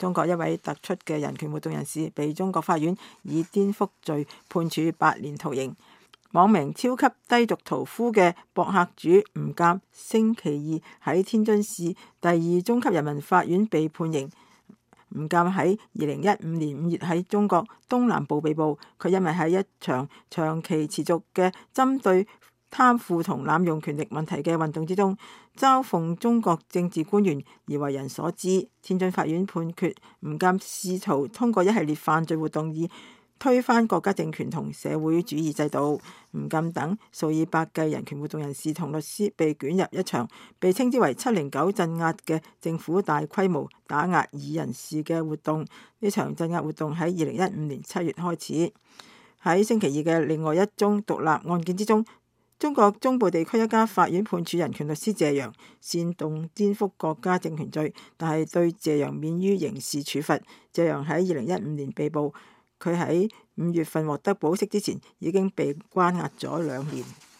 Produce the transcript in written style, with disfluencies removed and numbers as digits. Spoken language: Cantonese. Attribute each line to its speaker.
Speaker 1: 中國一位突出嘅人權活動人士被中國法院以顛覆罪判處8年徒刑。網名超級低俗屠夫嘅博客主吳鑑星期二喺天津市第2中級人民法院被判刑。吳鑑喺2015年5月喺中國東南部被捕，佢因為喺一場長期持續嘅針對貪腐同濫用權力問題嘅運動之中，嘲諷中國政治官員而為人所知。天津法院判決吳鑑試圖通過一系列犯罪活動以推翻國家政權同社會主義制度。吳鑑等數以百計人權活動人士同律師被捲入一場被稱之為709鎮壓嘅政府大規模打壓異人士嘅活動。呢場鎮壓活動喺2015年7月開始。喺星期二嘅另外一宗獨立案件之中，中國中部地區一家法院判處人權律師謝陽煽動顛覆國家政權罪，但係對謝陽免於刑事處罰。謝陽喺2015年被捕，佢喺5月份獲得保釋之前已經被關押咗2年。